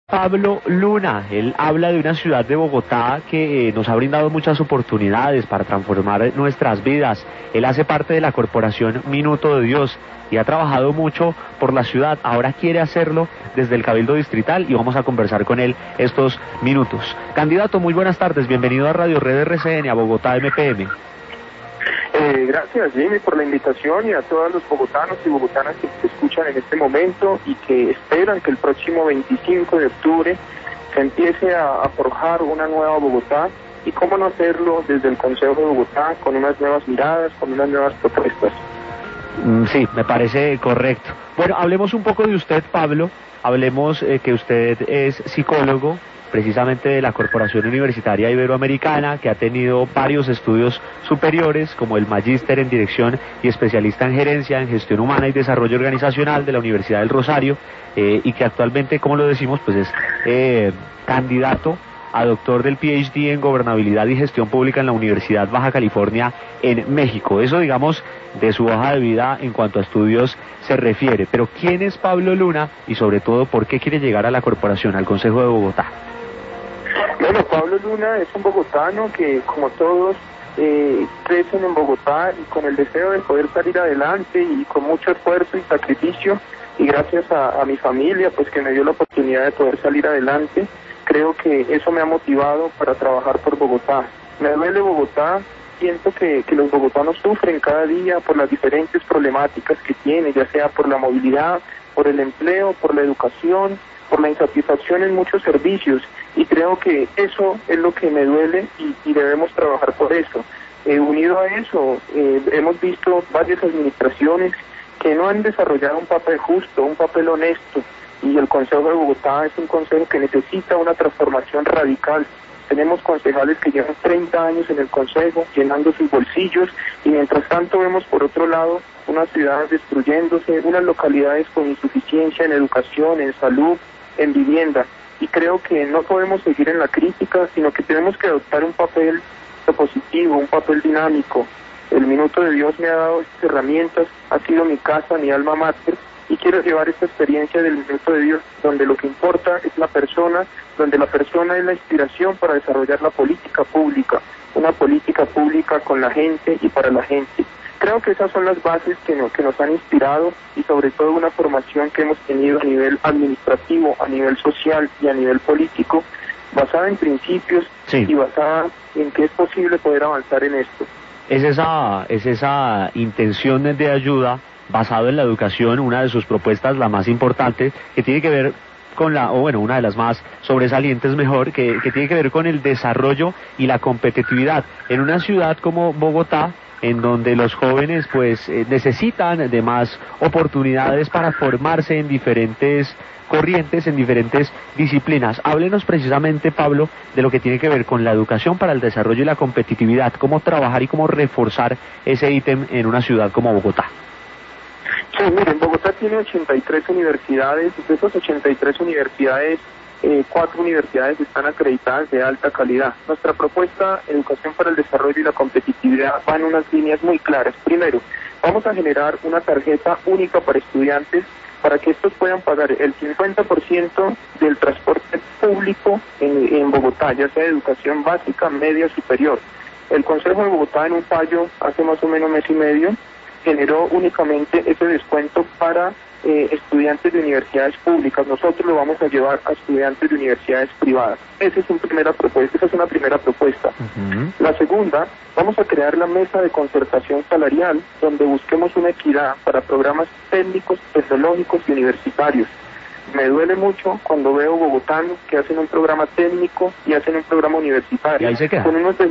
Pablo Luna. Él habla de una ciudad de Bogotá que nos ha brindado muchas oportunidades para transformar nuestras vidas. Él hace parte de la corporación Minuto de Dios y ha trabajado mucho por la ciudad. Ahora quiere hacerlo desde el Cabildo Distrital y vamos a conversar con él estos minutos. Candidato, muy buenas tardes. Bienvenido a Radio Red RCN, a Bogotá MPM. Gracias, Jimmy, por la invitación, y a todos los bogotanos y bogotanas que se escuchan en este momento y que esperan que el próximo 25 de octubre se empiece a forjar una nueva Bogotá, y cómo no hacerlo desde el Consejo de Bogotá, con unas nuevas miradas, con unas nuevas propuestas. Sí, me parece correcto. Bueno, hablemos un poco de usted, Pablo. Hablemos que usted es psicólogo, precisamente de la Corporación Universitaria Iberoamericana, que ha tenido varios estudios superiores, como el Magíster en Dirección y especialista en Gerencia, en Gestión Humana y Desarrollo Organizacional de la Universidad del Rosario, y que actualmente, como lo decimos, pues es candidato a doctor del PhD en Gobernabilidad y Gestión Pública en la Universidad Baja California en México. Eso, digamos, de su hoja de vida en cuanto a estudios se refiere. Pero ¿quién es Pablo Luna y, sobre todo, por qué quiere llegar a la corporación, al Consejo de Bogotá? Bueno, Pablo Luna es un bogotano que, como todos, crecen en Bogotá y con el deseo de poder salir adelante, y con mucho esfuerzo y sacrificio, y gracias a mi familia, pues, que me dio la oportunidad de poder salir adelante. Creo que eso me ha motivado para trabajar por Bogotá. Me duele Bogotá, siento que los bogotanos sufren cada día por las diferentes problemáticas que tiene, ya sea por la movilidad, por el empleo, por la educación, por la insatisfacción en muchos servicios, y creo que eso es lo que me duele, y debemos trabajar por eso. Unido a eso, hemos visto varias administraciones que no han desarrollado un papel justo, un papel honesto, y el Consejo de Bogotá es un consejo que necesita una transformación radical. Tenemos concejales que llevan 30 años en el consejo, llenando sus bolsillos, y mientras tanto vemos por otro lado unas ciudades destruyéndose, unas localidades con insuficiencia en educación, en salud, en vivienda. Y creo que no podemos seguir en la crítica, sino que tenemos que adoptar un papel propositivo, un papel dinámico. El Minuto de Dios me ha dado estas herramientas, ha sido mi casa, mi alma mater, y quiero llevar esta experiencia del Minuto de Dios, donde lo que importa es la persona, donde la persona es la inspiración para desarrollar la política pública, una política pública con la gente y para la gente. Creo que esas son las bases que nos han inspirado, y sobre todo una formación que hemos tenido a nivel administrativo, a nivel social y a nivel político, basada en principios, sí, y basada en que es posible poder avanzar en esto. Es esa intención de ayuda basado en la educación, una de sus propuestas, la más importante, que tiene que ver con una de las más sobresalientes mejor, que tiene que ver con el desarrollo y la competitividad en una ciudad como Bogotá, en donde los jóvenes pues necesitan de más oportunidades para formarse en diferentes corrientes, en diferentes disciplinas. Háblenos precisamente, Pablo, de lo que tiene que ver con la educación para el desarrollo y la competitividad, cómo trabajar y cómo reforzar ese ítem en una ciudad como Bogotá. Sí, miren, Bogotá tiene 83 universidades, de esas 83 universidades, 4 universidades están acreditadas de alta calidad. Nuestra propuesta, Educación para el Desarrollo y la Competitividad, va en unas líneas muy claras. Primero, vamos a generar una tarjeta única para estudiantes, para que estos puedan pagar el 50% del transporte público en Bogotá, ya sea de educación básica, media, superior. El Consejo de Bogotá, en un fallo hace más o menos mes y medio, generó únicamente ese descuento para estudiantes de universidades públicas. Nosotros lo vamos a llevar a estudiantes de universidades privadas. Esa es una primera propuesta. La segunda, vamos a crear la mesa de concertación salarial, donde busquemos una equidad para programas técnicos, tecnológicos y universitarios. Me duele mucho cuando veo bogotanos que hacen un programa técnico y hacen un programa universitario. Y ahí se quedan.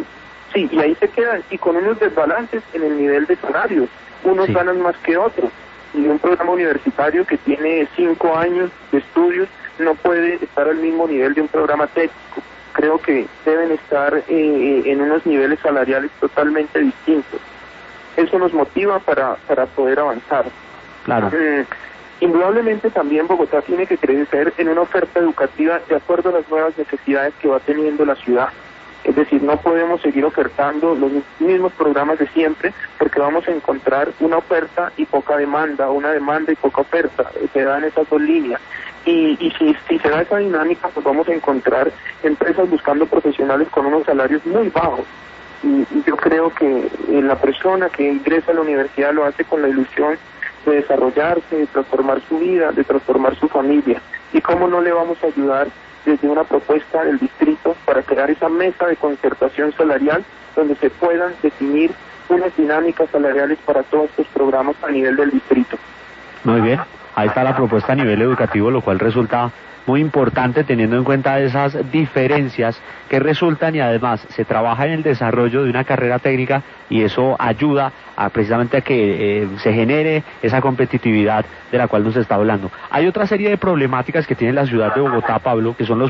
Y ahí se quedan, y con unos desbalances en el nivel de salarios. Unos ganan más que otros, y un programa universitario que tiene 5 años de estudios no puede estar al mismo nivel de un programa técnico. Creo que deben estar en unos niveles salariales totalmente distintos. Eso nos motiva para poder avanzar. Claro. Indudablemente también Bogotá tiene que crecer en una oferta educativa de acuerdo a las nuevas necesidades que va teniendo la ciudad. Es decir, no podemos seguir ofertando los mismos programas de siempre, porque vamos a encontrar una oferta y poca demanda, una demanda y poca oferta. Se dan esas dos líneas. Y si se da esa dinámica, pues vamos a encontrar empresas buscando profesionales con unos salarios muy bajos. Y yo creo que la persona que ingresa a la universidad lo hace con la ilusión de desarrollarse, de transformar su vida, de transformar su familia. ¿Y cómo no le vamos a ayudar desde una propuesta del distrito para crear esa mesa de concertación salarial donde se puedan definir unas dinámicas salariales para todos estos programas a nivel del distrito? Muy bien, ahí está la propuesta a nivel educativo, lo cual resulta muy importante teniendo en cuenta esas diferencias que resultan, y además se trabaja en el desarrollo de una carrera técnica y eso ayuda precisamente a que se genere esa competitividad de la cual nos está hablando. Hay otra serie de problemáticas que tiene la ciudad de Bogotá, Pablo, que son los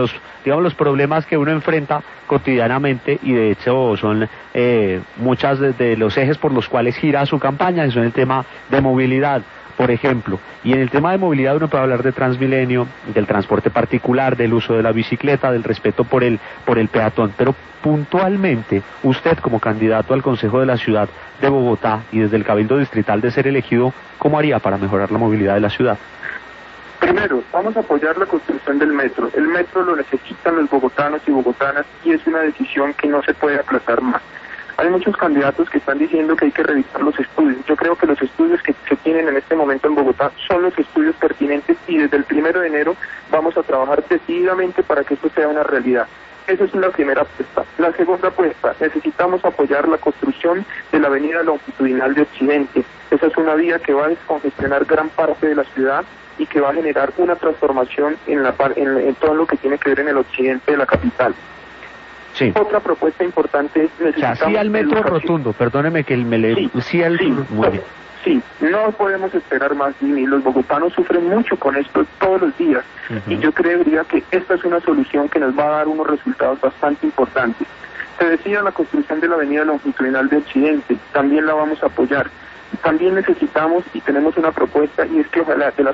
problemas que uno enfrenta cotidianamente, y de hecho son muchas de los ejes por los cuales gira su campaña, que son el tema de movilidad, por ejemplo. Y en el tema de movilidad uno puede hablar de Transmilenio, del transporte particular, del uso de la bicicleta, del respeto por el peatón, pero puntualmente usted, como candidato al Consejo de la Ciudad de Bogotá y desde el Cabildo Distrital de ser elegido, ¿cómo haría para mejorar la movilidad de la ciudad? Primero, vamos a apoyar la construcción del metro. El metro lo necesitan los bogotanos y bogotanas y es una decisión que no se puede aplazar más. Hay muchos candidatos que están diciendo que hay que revisar los estudios. Yo creo que los estudios que se tienen en este momento en Bogotá son los estudios pertinentes y desde el 1 de enero vamos a trabajar decididamente para que esto sea una realidad. Esa es la primera apuesta. La segunda apuesta, necesitamos apoyar la construcción de la avenida longitudinal de Occidente. Esa es una vía que va a descongestionar gran parte de la ciudad y que va a generar una transformación en todo lo que tiene que ver en el occidente de la capital. Sí. Otra propuesta importante es necesitamos... O sea, sí al metro rotundo, perdóneme que sí al... Muy bien. Sí, no podemos esperar más, y los bogotanos sufren mucho con esto todos los días, y yo creería que esta es una solución que nos va a dar unos resultados bastante importantes. Se decía la construcción de la avenida longitudinal de Occidente, también la vamos a apoyar. También necesitamos y tenemos una propuesta, y es que ojalá de las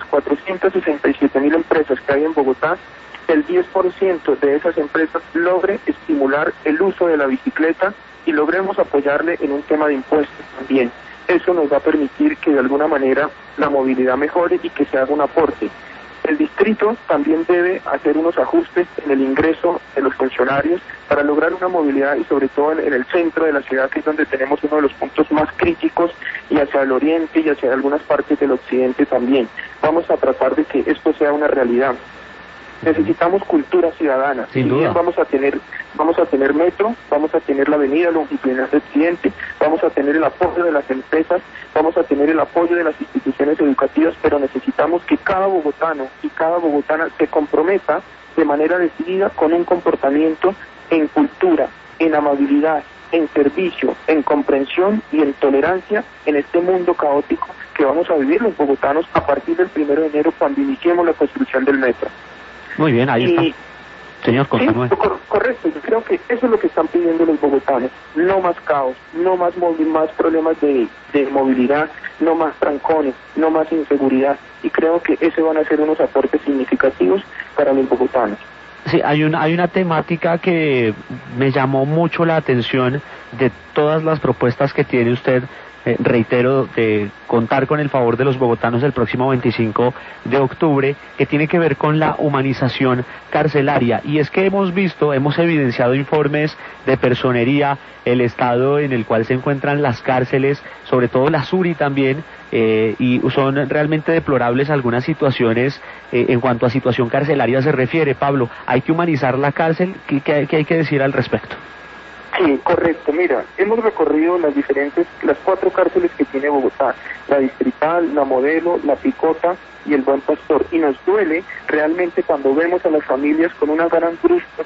467.000 empresas que hay en Bogotá, el 10% de esas empresas logre estimular el uso de la bicicleta y logremos apoyarle en un tema de impuestos también. Eso nos va a permitir que de alguna manera la movilidad mejore y que se haga un aporte. El distrito también debe hacer unos ajustes en el ingreso de los funcionarios para lograr una movilidad y sobre todo en el centro de la ciudad, que es donde tenemos uno de los puntos más críticos, y hacia el oriente y hacia algunas partes del occidente también. Vamos a tratar de que esto sea una realidad. Necesitamos cultura ciudadana. Sin duda. Vamos a tener metro, vamos a tener la avenida longitudinal de Occidente, vamos a tener el apoyo de las empresas, vamos a tener el apoyo de las instituciones educativas, pero necesitamos que cada bogotano y cada bogotana se comprometa de manera decidida con un comportamiento en cultura, en amabilidad, en servicio, en comprensión y en tolerancia en este mundo caótico que vamos a vivir los bogotanos a partir del 1 de enero, cuando iniciemos la construcción del metro. Muy bien, ahí está. Señor, continúe. Sí, correcto, yo creo que eso es lo que están pidiendo los bogotanos. No más caos, no más problemas de movilidad, no más trancones, no más inseguridad. Y creo que ese van a ser unos aportes significativos para los bogotanos. Sí, hay una temática que me llamó mucho la atención de todas las propuestas que tiene usted. Reitero, de contar con el favor de los bogotanos el próximo 25 de octubre, que tiene que ver con la humanización carcelaria. Y es que hemos evidenciado informes de personería, el estado en el cual se encuentran las cárceles, sobre todo la Suri también, y son realmente deplorables algunas situaciones en cuanto a situación carcelaria se refiere. Pablo, ¿hay que humanizar la cárcel? ¿Qué hay que decir al respecto? Sí, correcto. Mira, hemos recorrido las 4 cárceles que tiene Bogotá, la Distrital, la Modelo, la Picota y el Buen Pastor, y nos duele realmente cuando vemos a las familias con una gran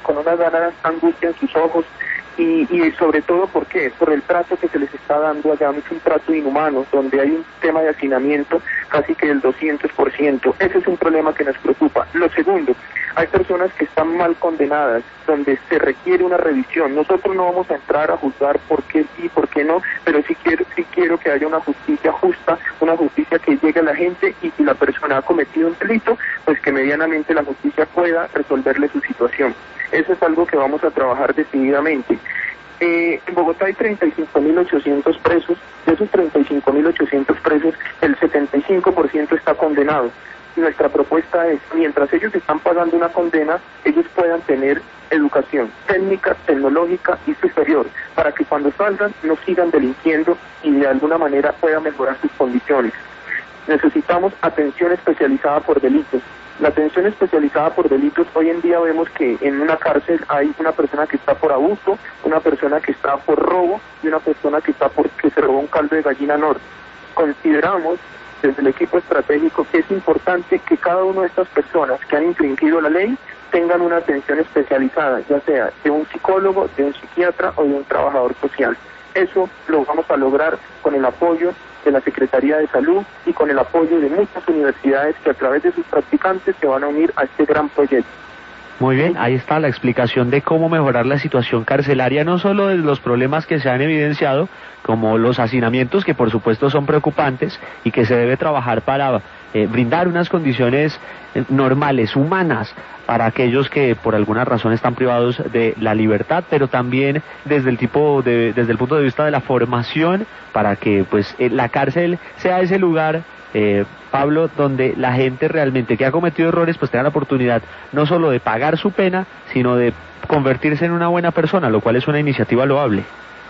angustia en sus ojos, y sobre todo, ¿por qué? Por el trato que se les está dando allá. Es un trato inhumano, donde hay un tema de hacinamiento casi que del 200%. Ese es un problema que nos preocupa. Lo segundo, hay personas que están mal condenadas, donde se requiere una revisión. Nosotros no vamos a entrar a juzgar por qué sí, por qué no, pero sí quiero que haya una justicia justa, una justicia que llegue a la gente, y si la persona ha cometido un delito, pues que medianamente la justicia pueda resolverle su situación. Eso es algo que vamos a trabajar decididamente. En Bogotá hay 35.800 presos. De esos 35.800 presos, el 75% está condenado. nuestra propuesta es, mientras ellos están pagando una condena, ellos puedan tener educación técnica, tecnológica y superior, para que cuando salgan no sigan delinquiendo y de alguna manera puedan mejorar sus condiciones. Necesitamos atención especializada por delitos. La atención especializada por delitos, hoy en día vemos que en una cárcel hay una persona que está por abuso, una persona que está por robo y una persona que está porque se robó un caldo de gallina norte. Consideramos desde el equipo estratégico que es importante que cada una de estas personas que han infringido la ley tengan una atención especializada, ya sea de un psicólogo, de un psiquiatra o de un trabajador social. Eso lo vamos a lograr con el apoyo de la Secretaría de Salud y con el apoyo de muchas universidades que a través de sus practicantes se van a unir a este gran proyecto. Muy bien, ahí está la explicación de cómo mejorar la situación carcelaria, no solo de los problemas que se han evidenciado, como los hacinamientos, que por supuesto son preocupantes y que se debe trabajar para brindar unas condiciones normales, humanas, para aquellos que por alguna razón están privados de la libertad, pero también desde el punto de vista de la formación, para que pues la cárcel sea ese lugar, Pablo, donde la gente realmente que ha cometido errores pues tenga la oportunidad no solo de pagar su pena, sino de convertirse en una buena persona, lo cual es una iniciativa loable.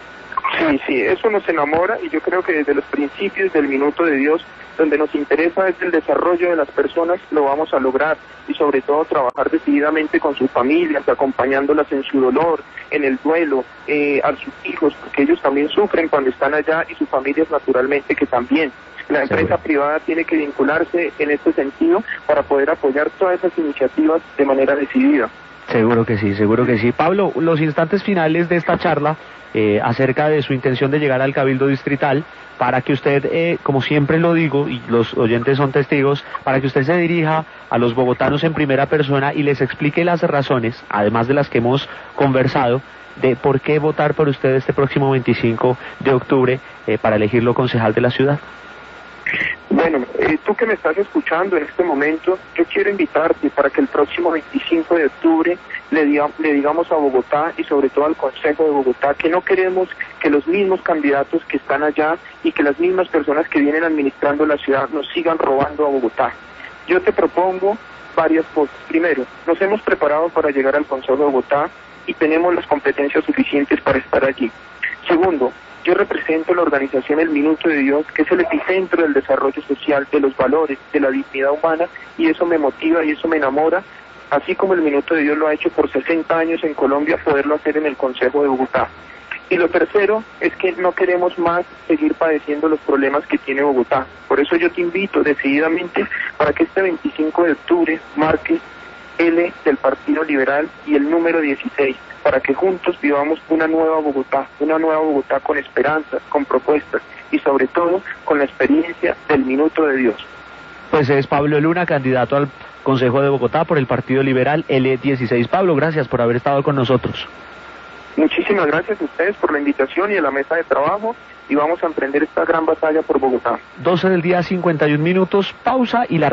Sí, eso nos enamora y yo creo que desde los principios del Minuto de Dios, donde nos interesa es el desarrollo de las personas, lo vamos a lograr y sobre todo trabajar decididamente con sus familias, acompañándolas en su dolor, en el duelo, a sus hijos, porque ellos también sufren cuando están allá y sus familias naturalmente que también. La empresa privada tiene que vincularse en este sentido para poder apoyar todas esas iniciativas de manera decidida. Seguro que sí, seguro que sí. Pablo, los instantes finales de esta charla acerca de su intención de llegar al Cabildo Distrital, para que usted, como siempre lo digo, y los oyentes son testigos, para que usted se dirija a los bogotanos en primera persona y les explique las razones, además de las que hemos conversado, de por qué votar por usted este próximo 25 de octubre para elegirlo concejal de la ciudad. Bueno, tú que me estás escuchando en este momento, yo quiero invitarte para que el próximo 25 de octubre le digamos a Bogotá y sobre todo al Consejo de Bogotá que no queremos que los mismos candidatos que están allá y que las mismas personas que vienen administrando la ciudad nos sigan robando a Bogotá. Yo te propongo varias cosas. Primero, nos hemos preparado para llegar al Consejo de Bogotá y tenemos las competencias suficientes para estar allí. Segundo, yo represento la organización El Minuto de Dios, que es el epicentro del desarrollo social, de los valores, de la dignidad humana, y eso me motiva y eso me enamora, así como El Minuto de Dios lo ha hecho por 60 años en Colombia, poderlo hacer en el Consejo de Bogotá. Y lo tercero es que no queremos más seguir padeciendo los problemas que tiene Bogotá. Por eso yo te invito decididamente para que este 25 de octubre marques L del Partido Liberal y el número 16, para que juntos vivamos una nueva Bogotá con esperanza, con propuestas y sobre todo con la experiencia del Minuto de Dios. Pues es Pablo Luna, candidato al Consejo de Bogotá por el Partido Liberal L16. Pablo, gracias por haber estado con nosotros. Muchísimas gracias a ustedes por la invitación y a la mesa de trabajo, y vamos a emprender esta gran batalla por Bogotá. 12 del día, 51 minutos, pausa y la